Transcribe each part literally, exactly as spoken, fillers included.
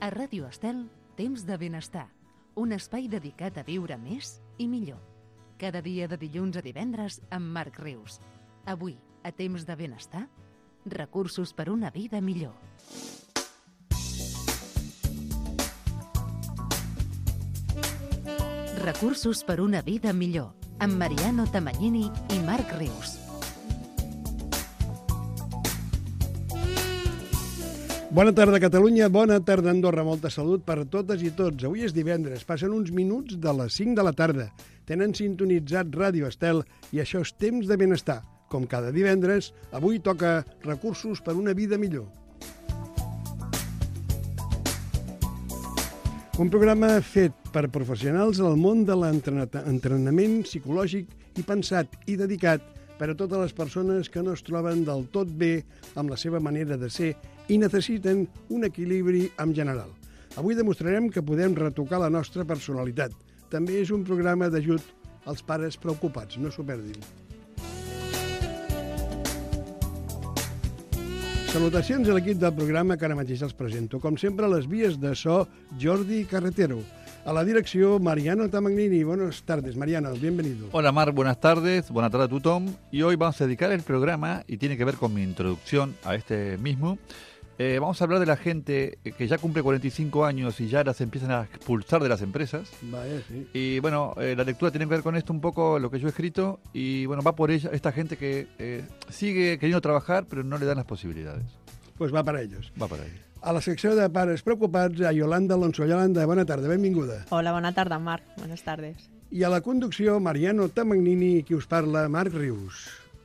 A Ràdio Estel, Temps de Benestar, un espai dedicat a viure més i millor. Cada dia de dilluns a divendres amb Marc Rius. Avui, a Temps de Benestar, recursos per una vida millor. Recursos per una vida millor, amb Mariano Tamagnini i Marc Rius. Bona tarda, Catalunya. Bona tarda, Andorra. Molta salut per totes i tots. Avui és divendres. Passen uns minuts de les cinc de la tarda. Tenen sintonitzat Ràdio Estel i això és Temps de Benestar. Com cada divendres, avui toca recursos per una vida millor. Un programa fet per professionals del món de l'entrenament psicològic i pensat i dedicat per a totes les persones que no es troben del tot bé amb la seva manera de ser i necessiten un equilibri en general. Avui demostrarem que podem retocar la nostra personalitat. També és un programa d'ajut als pares preocupats, no s'ho perdin. Salutacions a l'equip del programa que ara mateix els presento. Com sempre, a les vies de so, Jordi Carretero. A la direcció, Mariano Tamagnini. Buenas tardes, Mariano, bienvenido. Hola, Mar, buenas tardes. Buenas tardes a tu, Tom. Y hoy vamos a dedicar el programa, y tiene que ver con mi introducción a este mismo. Eh, vamos a hablar de la gente que ya cumple cuarenta y cinco años y ya las empiezan a expulsar de las empresas. Vaya, sí. Y bueno, eh, la lectura tiene que ver con esto un poco, lo que yo he escrito. Y bueno, va por ella, esta gente que eh, sigue queriendo trabajar, pero no le dan las posibilidades. Pues va para ellos. Va para ellos. A la secció de pares preocupats, a Yolanda Alonso. Yolanda, bona tarda, benvinguda. Hola, bona tarda, Marc. Buenas tardes. I a la conducció, Mariano Tamagnini, qui us parla, Marc Rius.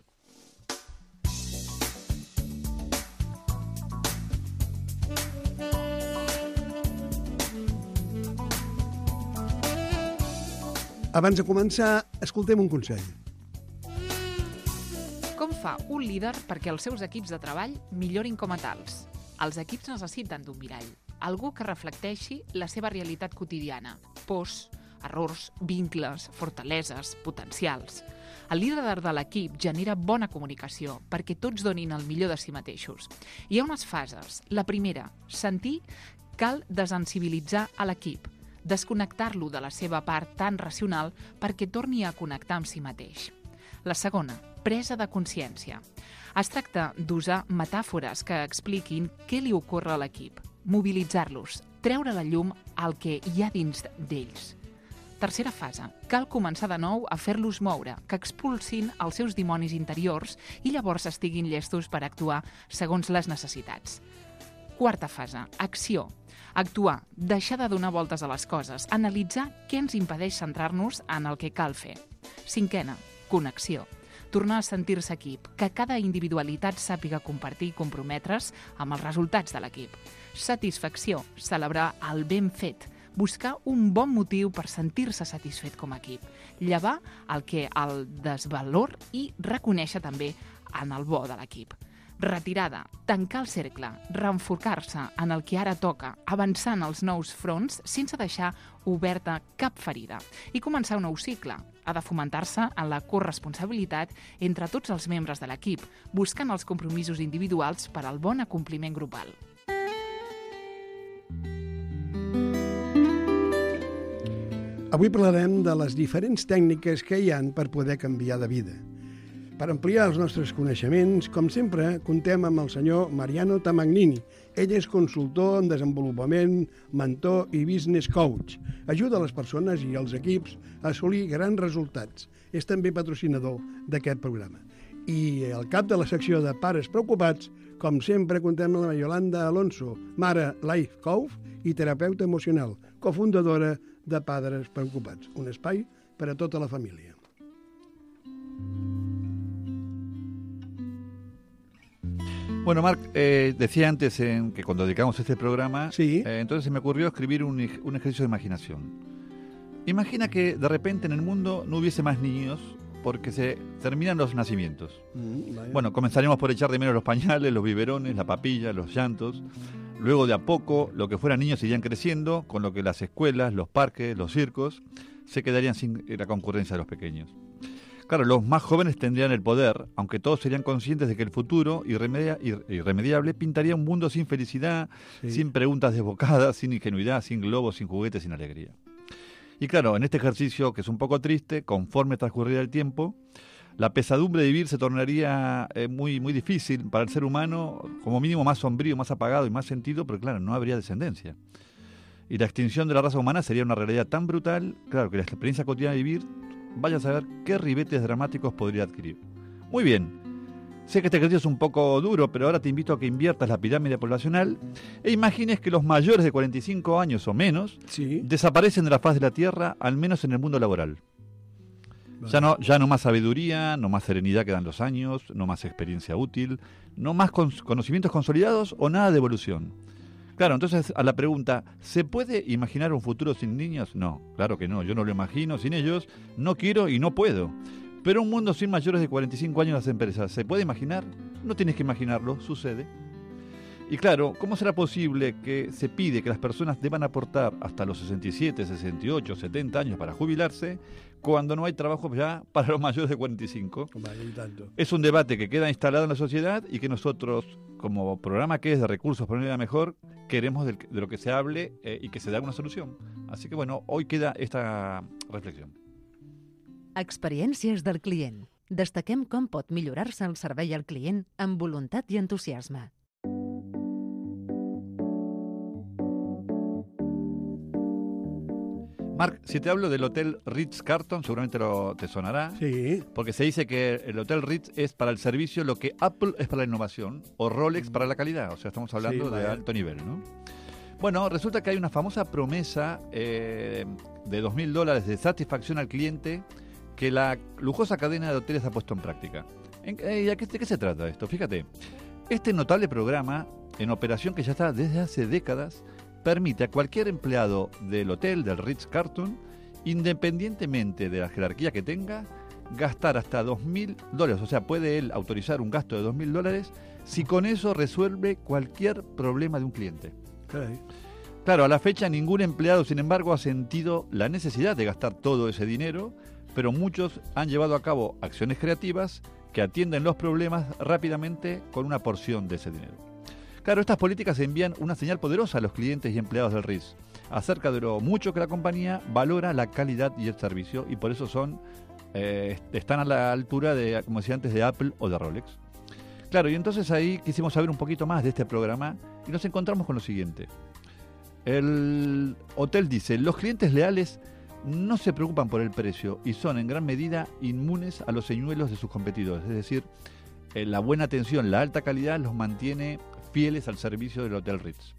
Abans de començar, escoltem un consell. Com fa un líder perquè els seus equips de treball millorin com a tals? Els equips necessiten d'un mirall, algú que reflecteixi la seva realitat quotidiana, pors, errors, vincles, fortaleses, potencials. El líder de l'equip genera bona comunicació perquè tots donin el millor de si mateixos. Hi ha unes fases. La primera, sentir, cal desensibilitzar a l'equip, desconnectar-lo de la seva part tan racional perquè torni a connectar amb si mateix. La segona, presa de consciència. Es tracta d'usar metàfores que expliquin què li ocorre a l'equip, mobilitzar-los, treure a la llum el que hi ha dins d'ells. Tercera fase, cal començar de nou a fer-los moure, que expulsin els seus dimonis interiors i llavors estiguin llestos per actuar segons les necessitats. Quarta fase, acció. Actuar, deixar de donar voltes a les coses, analitzar què ens impedeix centrar-nos en el que cal fer. Cinquena, connexió. Tornar a sentir-se equip, que cada individualitat sàpiga compartir i comprometre's amb els resultats de l'equip. Satisfacció, celebrar el ben fet, buscar un bon motiu per sentir-se satisfet com a equip, llevar el que el desvalor i reconèixer també en el bo de l'equip. Retirada, tancar el cercle, reenfocar-se en el que ara toca, avançar en els nous fronts sense deixar oberta cap ferida i començar un nou cicle. Ha de fomentar-se en la corresponsabilitat entre tots els membres de l'equip, buscant els compromisos individuals per al bon acompliment grupal. Avui parlarem de les diferents tècniques que hi han per poder canviar de vida. Per ampliar els nostres coneixements, com sempre, contem amb el senyor Mariano Tamagnini. Ell és consultor en desenvolupament, mentor i business coach. Ajuda a les persones i els equips a assolir grans resultats. És també patrocinador d'aquest programa. I al cap de la secció de Pares Preocupats, com sempre, contem amb la Yolanda Alonso, mare life coach i terapeuta emocional, cofundadora de Padres Preocupats, un espai per a tota la família. Bueno, Marc, eh, decía antes en que cuando dedicamos este programa, sí. eh, entonces se me ocurrió escribir un, un ejercicio de imaginación. Imagina que de repente en el mundo no hubiese más niños porque se terminan los nacimientos. Mm, bueno, comenzaremos por echar de menos los pañales, los biberones, la papilla, los llantos. Luego, de a poco, lo que fueran niños irían creciendo, con lo que las escuelas, los parques, los circos se quedarían sin la concurrencia de los pequeños. Claro, los más jóvenes tendrían el poder, aunque todos serían conscientes de que el futuro irremedia, ir, irremediable pintaría un mundo sin felicidad, sí. sin preguntas desbocadas, sin ingenuidad, sin globos, sin juguetes, sin alegría. Y claro, en este ejercicio, que es un poco triste, conforme transcurriera el tiempo, la pesadumbre de vivir se tornaría eh, muy, muy difícil para el ser humano, como mínimo más sombrío, más apagado y más sentido, pero claro, no habría descendencia. Y la extinción de la raza humana sería una realidad tan brutal, claro, que la experiencia cotidiana de vivir, vaya a saber qué ribetes dramáticos podría adquirir. Muy bien, sé que este ejercicio es un poco duro, pero ahora te invito a que inviertas la pirámide poblacional e imagines que los mayores de cuarenta y cinco años o menos sí. desaparecen de la faz de la Tierra, al menos en el mundo laboral. Ya no, ya no más sabiduría, no más serenidad que dan los años, no más experiencia útil, no más con, conocimientos consolidados o nada de evolución. Claro, entonces a la pregunta, ¿se puede imaginar un futuro sin niños? No, claro que no, yo no lo imagino sin ellos, no quiero y no puedo. Pero un mundo sin mayores de cuarenta y cinco años en las empresas, ¿se puede imaginar? No tienes que imaginarlo, sucede. Y claro, ¿cómo será posible que se pide que las personas deban aportar hasta los sesenta y siete, sesenta y ocho, setenta años para jubilarse, cuando no hay trabajo ya para los mayores de cuarenta y cinco? Es un debate que queda instalado en la sociedad y que nosotros, como programa que es de Recursos para una Vida Mejor, queremos de, de lo que se hable eh, y que se dé una solución. Así que bueno, hoy queda esta reflexión. Experiències del client. Destaquem com pot millorar-se el servei al client amb voluntat i entusiasme. Marc, si te hablo del Hotel Ritz-Carlton, seguramente lo, te sonará. Sí. Porque se dice que el Hotel Ritz es para el servicio lo que Apple es para la innovación o Rolex para la calidad. O sea, estamos hablando sí, de alto nivel, ¿no? Bueno, resulta que hay una famosa promesa eh, de dos mil dólares de satisfacción al cliente que la lujosa cadena de hoteles ha puesto en práctica. ¿En, eh, ¿De qué se trata esto? Fíjate, este notable programa, en operación que ya está desde hace décadas, permite a cualquier empleado del hotel, del Ritz-Carlton, independientemente de la jerarquía que tenga, gastar hasta dos mil dólares. O sea, puede él autorizar un gasto de dos mil dólares si con eso resuelve cualquier problema de un cliente. Okay. Claro, a la fecha ningún empleado, sin embargo, ha sentido la necesidad de gastar todo ese dinero, pero muchos han llevado a cabo acciones creativas que atienden los problemas rápidamente con una porción de ese dinero. Claro, estas políticas envían una señal poderosa a los clientes y empleados del Ritz acerca de lo mucho que la compañía valora la calidad y el servicio, y por eso son eh, están a la altura de, como decía antes, de Apple o de Rolex. Claro, y entonces ahí quisimos saber un poquito más de este programa y nos encontramos con lo siguiente. El hotel dice, los clientes leales no se preocupan por el precio y son en gran medida inmunes a los señuelos de sus competidores. Es decir, eh, la buena atención, la alta calidad los mantiene fieles al servicio del Hotel Ritz.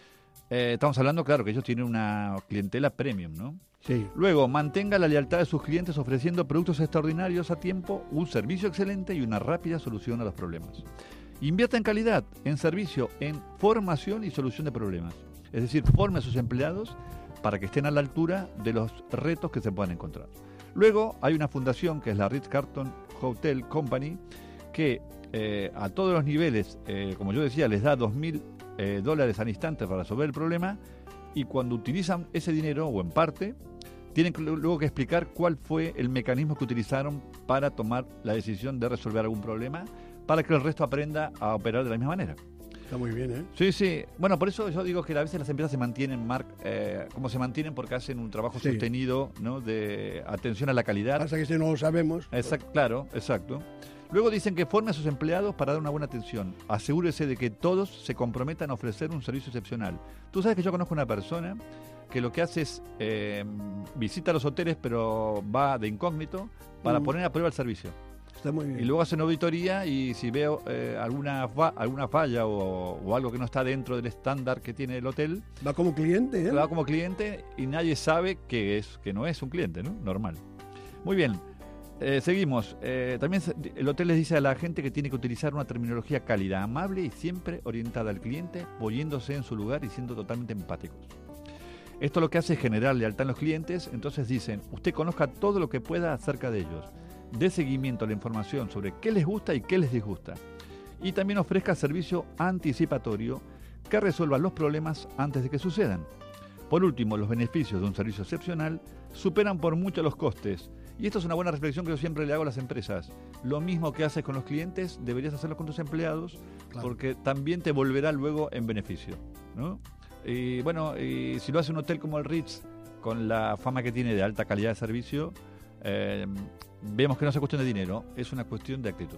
Eh, estamos hablando, claro, que ellos tienen una clientela premium, ¿no? Sí. Luego, mantenga la lealtad de sus clientes ofreciendo productos extraordinarios a tiempo, un servicio excelente y una rápida solución a los problemas. Invierta en calidad, en servicio, en formación y solución de problemas. Es decir, forme a sus empleados para que estén a la altura de los retos que se puedan encontrar. Luego, hay una fundación que es la Ritz-Carlton Hotel Company que eh, a todos los niveles, eh, como yo decía, les da dos mil eh, dólares al instante para resolver el problema, y cuando utilizan ese dinero, o en parte, tienen que, luego que explicar cuál fue el mecanismo que utilizaron para tomar la decisión de resolver algún problema, para que el resto aprenda a operar de la misma manera. Está muy bien, ¿eh? Sí, sí. Bueno, por eso yo digo que a veces las empresas se mantienen, Marc, eh, como se mantienen porque hacen un trabajo sí. sostenido, ¿no?, de atención a la calidad. Pasa que si no lo sabemos... Exacto, claro, exacto. Luego dicen que forme a sus empleados para dar una buena atención. Asegúrese de que todos se comprometan a ofrecer un servicio excepcional. Tú sabes que yo conozco una persona que lo que hace es eh, visita los hoteles, pero va de incógnito para mm. poner a prueba el servicio. Está muy bien. Y luego hacen auditoría y si veo eh, alguna fa alguna falla o, o algo que no está dentro del estándar que tiene el hotel... Va como cliente, ¿eh? Va como cliente y nadie sabe que, es, que no es un cliente, ¿no? Normal. Muy bien. Eh, seguimos. Eh, también el hotel les dice a la gente que tiene que utilizar una terminología cálida, amable y siempre orientada al cliente, poniéndose en su lugar y siendo totalmente empáticos. Esto lo que hace es generar lealtad en los clientes, entonces dicen, usted conozca todo lo que pueda acerca de ellos, dé seguimiento a la información sobre qué les gusta y qué les disgusta, y también ofrezca servicio anticipatorio que resuelva los problemas antes de que sucedan. Por último, los beneficios de un servicio excepcional superan por mucho los costes Y esto es una buena reflexión que yo siempre le hago a las empresas. Lo mismo que haces con los clientes, deberías hacerlo con tus empleados, claro, porque también te volverá luego en beneficio, ¿no? Y bueno, y si lo hace un hotel como el Ritz, con la fama que tiene de alta calidad de servicio, eh, vemos que no es una cuestión de dinero, es una cuestión de actitud.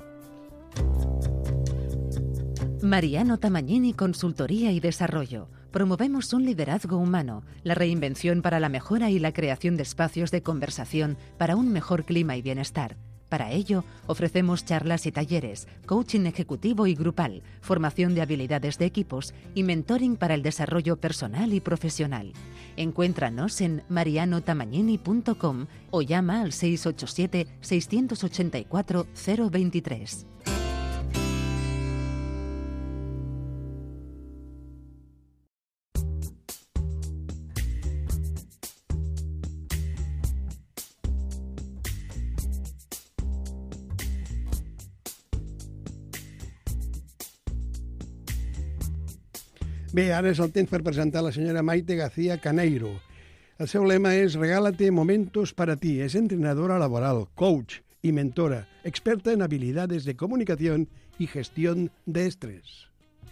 Mariano Tamagnini Consultoría y Desarrollo. Promovemos un liderazgo humano, la reinvención para la mejora y la creación de espacios de conversación para un mejor clima y bienestar. Para ello, ofrecemos charlas y talleres, coaching ejecutivo y grupal, formación de habilidades de equipos y mentoring para el desarrollo personal y profesional. Encuéntranos en mariano tamagnini punto com o llama al seis ocho siete, seis ocho cuatro, cero dos tres. Bé, ara és el temps per presentar la senyora Maite García Caneiro. El seu lema és Regálate momentos para ti. Es entrenadora laboral, coach y mentora, experta en habilidades de comunicación y gestión de estrés.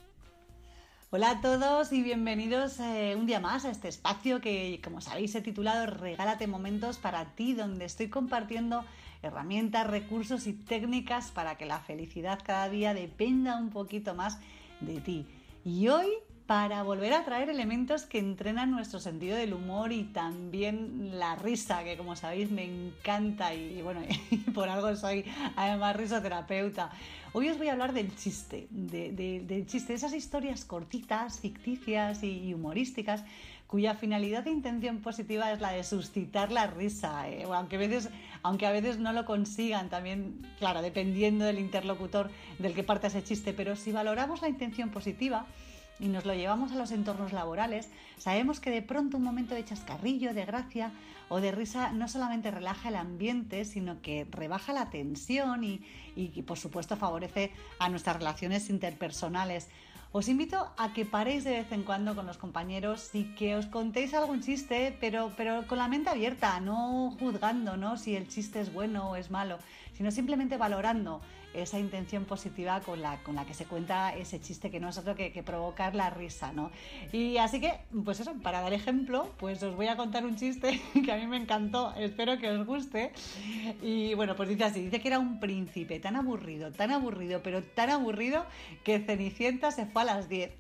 Hola a todos y bienvenidos eh, un día más a este espacio que, como sabéis, he titulado Regálate momentos para ti, donde estoy compartiendo herramientas, recursos y técnicas para que la felicidad cada día dependa un poquito más de ti. Y hoy, para volver a traer elementos que entrenan nuestro sentido del humor y también la risa, que como sabéis me encanta y, y bueno, y por algo soy además risoterapeuta. Hoy os voy a hablar del chiste, de, de, del chiste, de esas historias cortitas, ficticias y humorísticas, cuya finalidad e intención positiva es la de suscitar la risa, eh, aunque, a veces, aunque a veces no lo consigan, también, claro, dependiendo del interlocutor del que parte ese chiste, pero si valoramos la intención positiva y nos lo llevamos a los entornos laborales, sabemos que de pronto un momento de chascarrillo, de gracia o de risa no solamente relaja el ambiente, sino que rebaja la tensión y, y, y por supuesto favorece a nuestras relaciones interpersonales. Os invito a que paréis de vez en cuando con los compañeros y que os contéis algún chiste, pero, pero con la mente abierta, no juzgando, ¿no?, si el chiste es bueno o es malo, sino simplemente valorando esa intención positiva con la, con la que se cuenta ese chiste, que no es otro que, que provocar la risa, ¿no? Y así que, pues eso, para dar ejemplo, pues os voy a contar un chiste que a mí me encantó, espero que os guste. Y bueno, pues dice así, dice que era un príncipe tan aburrido, tan aburrido, pero tan aburrido que Cenicienta se fue a las diez.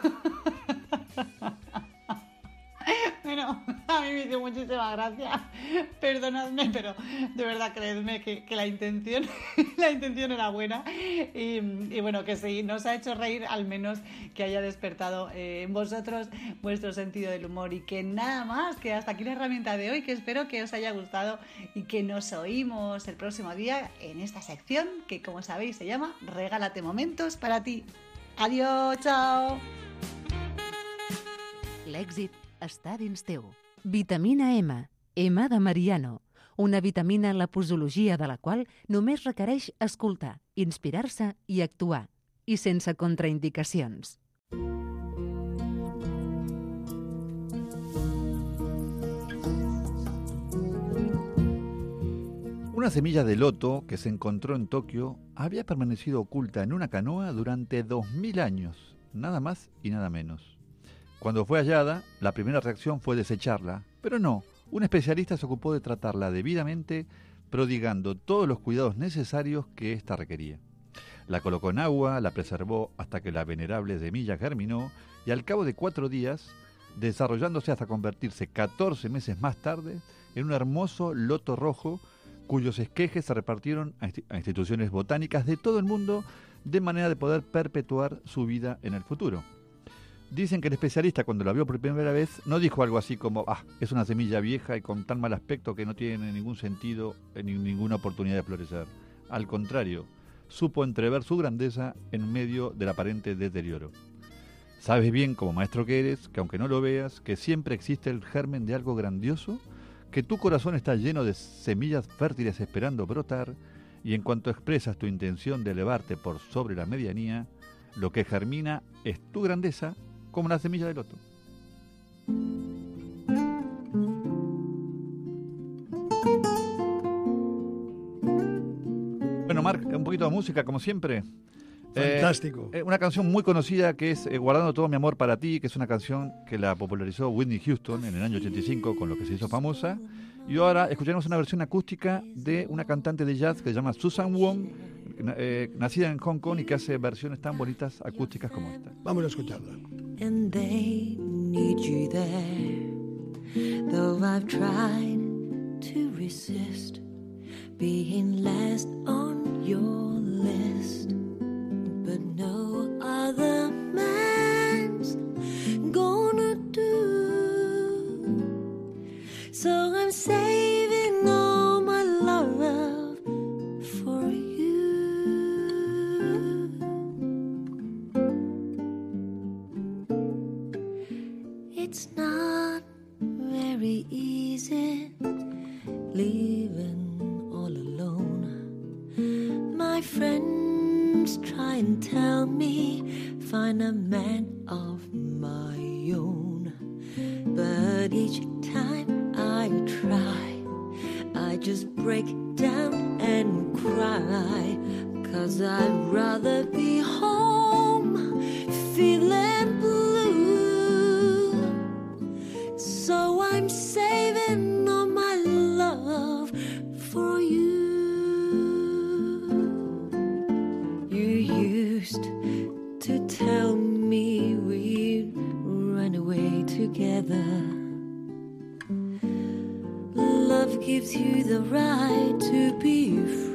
Bueno, a mí me hizo muchísima gracia, perdonadme, pero de verdad creedme que, que la intención la intención era buena y, y bueno, que si nos ha hecho reír, al menos que haya despertado eh, en vosotros vuestro sentido del humor. Y que nada más, que hasta aquí la herramienta de hoy, que espero que os haya gustado y que nos oímos el próximo día en esta sección que, como sabéis, se llama Regálate momentos para ti. Adiós, chao. L'èxit està dins teu. Vitamina M, M de Mariano, una vitamina la posologia de la qual només requereix escoltar, inspirar-se i actuar, i sense contraindicacions. Una semilla de loto que se encontró en Tokio había permanecido oculta en una canoa durante dos mil años, nada más y nada menos. Cuando fue hallada, la primera reacción fue desecharla, pero no, un especialista se ocupó de tratarla debidamente, prodigando todos los cuidados necesarios que ésta requería. La colocó en agua, la preservó hasta que la venerable semilla germinó y al cabo de cuatro días, desarrollándose hasta convertirse catorce meses más tarde en un hermoso loto rojo cuyos esquejes se repartieron a instituciones botánicas de todo el mundo de manera de poder perpetuar su vida en el futuro. Dicen que el especialista, cuando la vio por primera vez, no dijo algo así como «Ah, es una semilla vieja y con tan mal aspecto que no tiene ningún sentido ni ninguna oportunidad de florecer». Al contrario, supo entrever su grandeza en medio del aparente deterioro. Sabes bien, como maestro que eres, que aunque no lo veas, que siempre existe el germen de algo grandioso, que tu corazón está lleno de semillas fértiles esperando brotar, y en cuanto expresas tu intención de elevarte por sobre la medianía, lo que germina es tu grandeza, como la semilla de loto. Bueno, Marc, un poquito de música, como siempre. Fantástico. Eh, una canción muy conocida que es eh, Guardando todo mi amor para ti, que es una canción que la popularizó Whitney Houston en el año ochenta y cinco, con lo que se hizo famosa. Y ahora escucharemos una versión acústica de una cantante de jazz que se llama Susan Wong, eh, nacida en Hong Kong y que hace versiones tan bonitas acústicas como esta. Vamos a escucharla. And they need you there, though I've tried to resist being last on your list. But no other man's gonna do. So I'm saving all my love for you. It's not very easy living all alone. My friends try and tell me find a man of my own, but each time I try I just break down and cry, 'cause I'd rather be home feeling blue. So I'm saving all my love for you. To tell me we'd run away together. Love gives you the right to be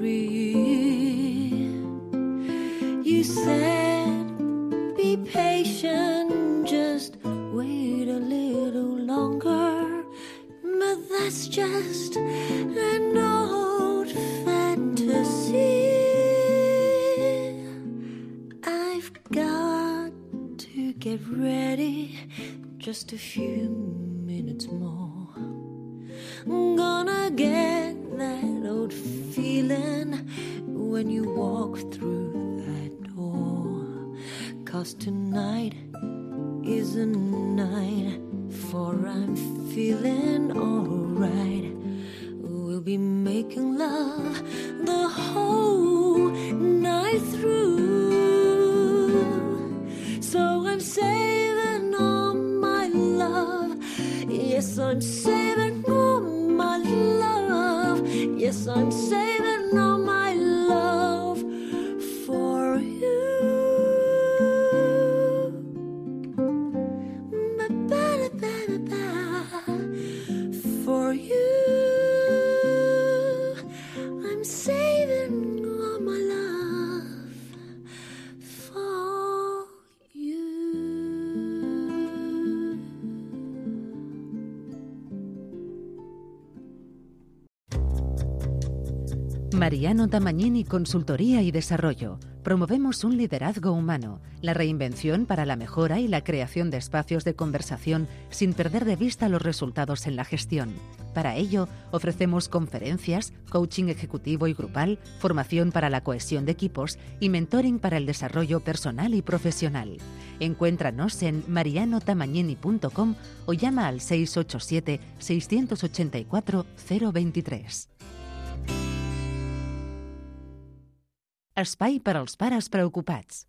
free. You said be patient, just wait a little longer, but that's just an old fantasy. Get ready, just a few minutes more. I'm gonna get that old feeling when you walk through that door. 'Cause tonight is a night for I'm feeling alright. We'll be making love the whole night through. So I'm saving all my love. Yes, I'm saving all my love. Yes, I'm saving all my love for you. For you. I'm saving all my love for you. Mariano Tamagnini Consultoría y Desarrollo. Promovemos un liderazgo humano, la reinvención para la mejora y la creación de espacios de conversación sin perder de vista los resultados en la gestión. Para ello, ofrecemos conferencias, coaching ejecutivo y grupal, formación para la cohesión de equipos y mentoring para el desarrollo personal y profesional. Encuéntranos en mariano tamagnini punto com o llama al seis ocho siete, seis ocho cuatro, cero dos tres. Espai per als pares preocupats.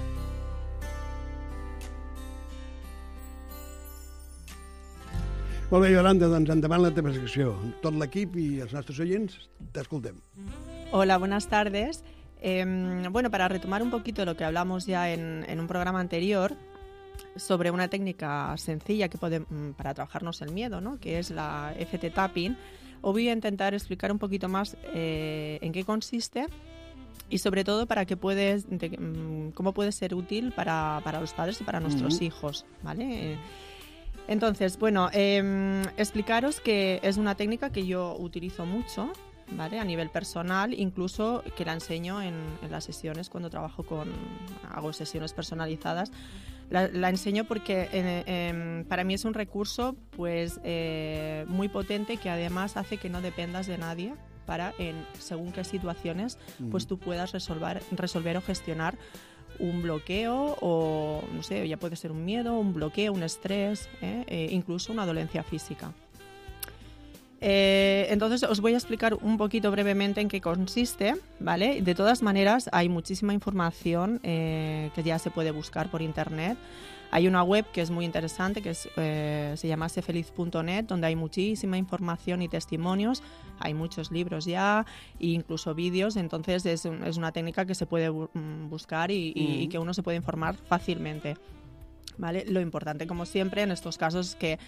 Molt bé, Yolanda, doncs endavant la teva secció. Tot l'equip i els nostres oients, t'escoltem. Hola, buenas tardes. Eh, bueno, para retomar un poquito lo que hablamos ya en, en un programa anterior sobre una técnica sencilla que puede, para trabajarnos el miedo, ¿no?, que es la F T Tapping, os voy a intentar explicar un poquito más eh, en qué consiste y sobre todo para que puedes, de, cómo puede ser útil para, para los padres y para nuestros uh-huh. hijos, ¿vale? Entonces, bueno, eh, explicaros que es una técnica que yo utilizo mucho, ¿vale?, a nivel personal, incluso que la enseño en, en las sesiones cuando trabajo con, hago sesiones personalizadas. La, la enseño porque eh, eh, para mí es un recurso pues eh, muy potente que además hace que no dependas de nadie para, en según qué situaciones, pues tú puedas resolver, resolver o gestionar un bloqueo o, no sé, ya puede ser un miedo, un bloqueo, un estrés, ¿eh? Eh, incluso una dolencia física. Eh, entonces os voy a explicar un poquito brevemente en qué consiste, ¿vale? De todas maneras, hay muchísima información eh, que ya se puede buscar por internet. Hay una web que es muy interesante, que es, eh, se llama sefeliz punto net, donde hay muchísima información y testimonios. Hay muchos libros ya, e incluso vídeos. Entonces es, un, es una técnica que se puede bu- buscar y, y, mm. y que uno se puede informar fácilmente. ¿Vale? Lo importante, como siempre, en estos casos es que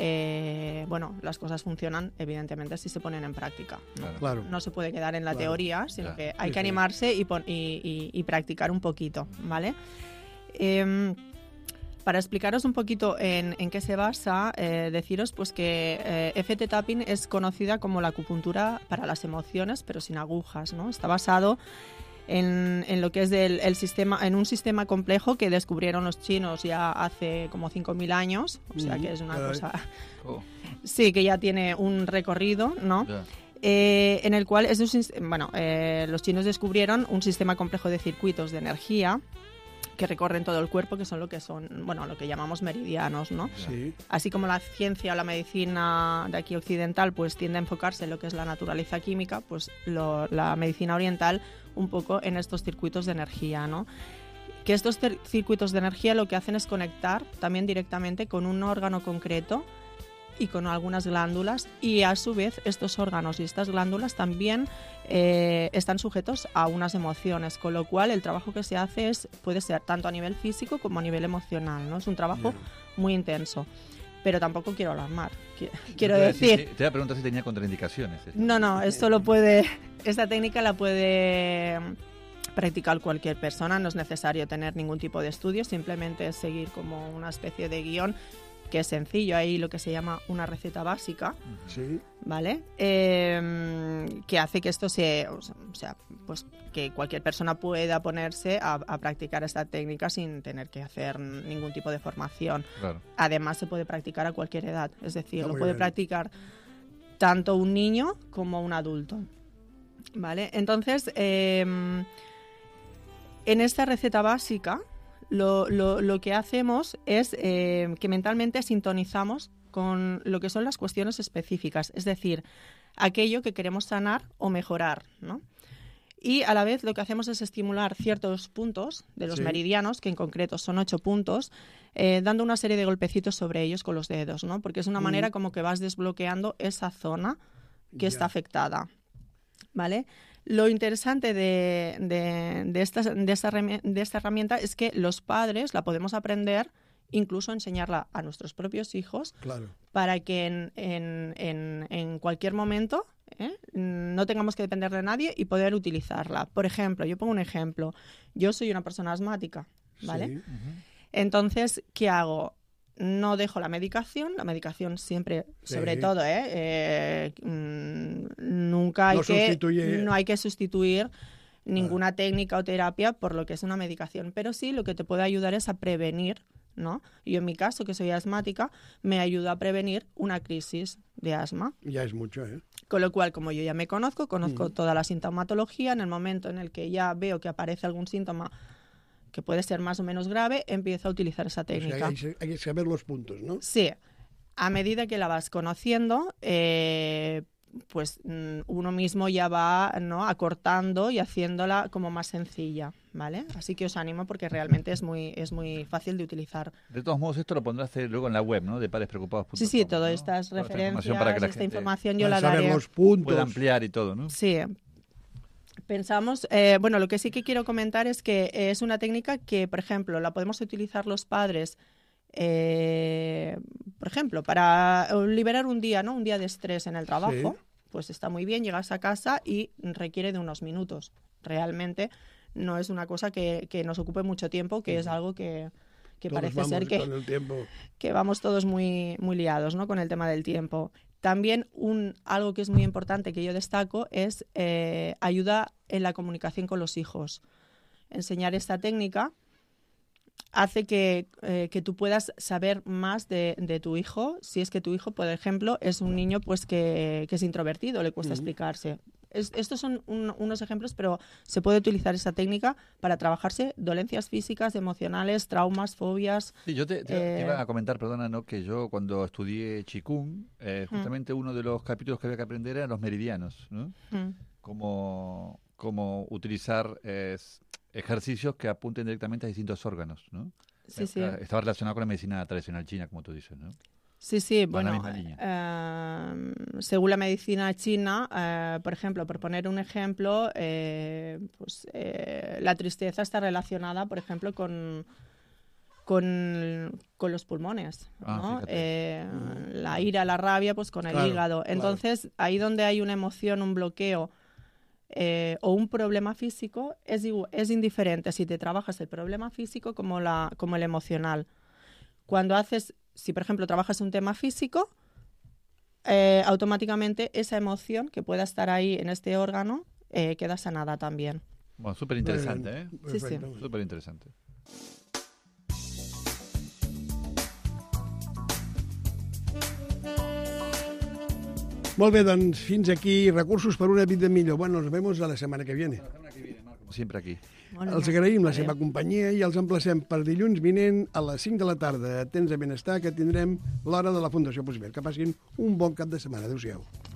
eh, bueno, las cosas funcionan, evidentemente, si se ponen en práctica. ¿no? Claro. No se puede quedar en la Claro. teoría, sino Claro. que hay Sí, que sí. animarse y, pon- y, y, y practicar un poquito, ¿vale? Eh, para explicaros un poquito en, en qué se basa, eh, deciros pues que eh, F T Tapping es conocida como la acupuntura para las emociones, pero sin agujas, ¿no? Está basado en, en lo que es del, el sistema, en un sistema complejo que descubrieron los chinos ya hace como cinco mil años, o sea Ujú, que es una caray. cosa, Oh, sí, que ya tiene un recorrido, ¿no? ya. Eh, en el cual es un sis- bueno, eh, los chinos descubrieron un sistema complejo de circuitos de energía que recorren todo el cuerpo, que son lo que son, bueno, lo que llamamos meridianos, ¿no? Sí. Así como la ciencia o la medicina de aquí occidental pues tiende a enfocarse en lo que es la naturaleza química, pues lo- la medicina oriental un poco en estos circuitos de energía, ¿no? Que estos ter- circuitos de energía lo que hacen es conectar también directamente con un órgano concreto y con algunas glándulas, y a su vez estos órganos y estas glándulas también eh, están sujetos a unas emociones, con lo cual el trabajo que se hace es, puede ser tanto a nivel físico como a nivel emocional, ¿no? Es un trabajo muy intenso, pero tampoco quiero alarmar, qui- quiero Te voy a decir... Te voy a preguntar si tenía contraindicaciones. esto. No, no, esto lo puede, esta técnica la puede practicar cualquier persona, no es necesario tener ningún tipo de estudio, simplemente es seguir como una especie de guión que es sencillo, hay lo que se llama una receta básica, Sí. ¿vale? Eh, que hace que esto se, o sea, pues que cualquier persona pueda ponerse a, a practicar esta técnica sin tener que hacer ningún tipo de formación. Claro. Además se puede practicar a cualquier edad, es decir, Está lo muy puede bien. practicar tanto un niño como un adulto, ¿vale? Entonces, eh, en esta receta básica, lo, lo, lo que hacemos es eh, que mentalmente sintonizamos con lo que son las cuestiones específicas, es decir, aquello que queremos sanar o mejorar, ¿no? Y a la vez lo que hacemos es estimular ciertos puntos de los Sí. meridianos, que en concreto son ocho puntos, eh, dando una serie de golpecitos sobre ellos con los dedos, ¿no? Porque es una Mm. manera como que vas desbloqueando esa zona que Ya. está afectada, ¿vale? Lo interesante de, de, de, esta, de, esta, remi- de esta herramienta es que los padres la podemos aprender, incluso enseñarla a nuestros propios hijos, Claro. para que en, en, en, en cualquier momento ¿eh? no tengamos que depender de nadie y poder utilizarla. Por ejemplo, yo pongo un ejemplo. Yo soy una persona asmática, ¿vale? Sí. Entonces, ¿qué hago? No dejo la medicación, la medicación siempre, Sí. sobre todo, ¿eh? Eh, mm, nunca hay No que sustituye- no hay que sustituir ninguna técnica o terapia por lo que es una medicación, pero sí lo que te puede ayudar es a prevenir, ¿no? Yo en mi caso, que soy asmática, me ayuda a prevenir una crisis de asma. Ya es mucho, ¿eh? Con lo cual, como yo ya me conozco, conozco Ujú. toda la sintomatología, en el momento en el que ya veo que aparece algún síntoma que puede ser más o menos grave, empiezo a utilizar esa O sea, técnica. hay, que- hay que saber los puntos, ¿no? Sí, a medida que la vas conociendo, eh, pues mm, uno mismo ya va, ¿no?, acortando y haciéndola como más sencilla, ¿vale? Así que os animo porque realmente es muy, es muy fácil de utilizar. De todos modos, esto lo pondrás eh, luego en la web, ¿no? De padrespreocupados punto com. Sí, sí, todas ¿no? estas Toda esta referencias, información para que la esta gente información yo Para la saber daré. los puntos. pueda ampliar y todo, ¿no? Sí. Pensamos, eh, bueno, lo que sí que quiero comentar es que es una técnica que, por ejemplo, la podemos utilizar los padres, eh, por ejemplo, para liberar un día, ¿no? Un día de estrés en el trabajo. Sí. Pues está muy bien, llegas a casa y requiere de unos minutos. Realmente no es una cosa que, que nos ocupe mucho tiempo, que es algo que, que Todos parece vamos ser que, con el tiempo. que vamos todos muy, muy liados, ¿no?, con el tema del tiempo. También un, algo que es muy importante que yo destaco es eh, ayuda en la comunicación con los hijos. Enseñar esta técnica hace que, eh, que tú puedas saber más de, de tu hijo. Si es que tu hijo, por ejemplo, es un niño pues que, que es introvertido, le cuesta Ujú. explicarse. es, estos son un, unos ejemplos, pero se puede utilizar esa técnica para trabajarse dolencias físicas, emocionales, traumas, fobias. Sí, yo te, te, eh... te iba a comentar, perdona, ¿no? que yo cuando estudié Qigong, eh, justamente mm. uno de los capítulos que había que aprender eran los meridianos, ¿no? Mm. Cómo, cómo utilizar eh, ejercicios que apunten directamente a distintos órganos, ¿no? Sí, sí. Estaba relacionado con la medicina tradicional china, como tú dices, ¿no? Sí, sí, bueno, eh, según la medicina china, eh, por ejemplo, por poner un ejemplo, eh, pues, eh, la tristeza está relacionada, por ejemplo, con, con, con los pulmones, ¿no? Ah, eh, la ira, la rabia, pues con el claro, hígado. Entonces, claro. ahí donde hay una emoción, un bloqueo eh, o un problema físico, es, es indiferente si te trabajas el problema físico como, la, como el emocional. Cuando haces... Si, por ejemplo, trabajas un tema físico, eh, automáticamente esa emoción que pueda estar ahí en este órgano eh, queda sanada también. Bueno, súper interesante, ¿eh? Sí, sí. Súper interesante. Molt bé, doncs fins aquí Recursos per una vida millor. Bueno, nos vemos a la setmana que viene. La setmana que viene, Marc, como siempre aquí. Bueno, els agraïm la seva companyia i els emplacem per dilluns vinent a les cinc de la tarda a Temps de Benestar, que tindrem l'hora de la Fundació Puigverd. Que passin un bon cap de setmana. Adéu-siau.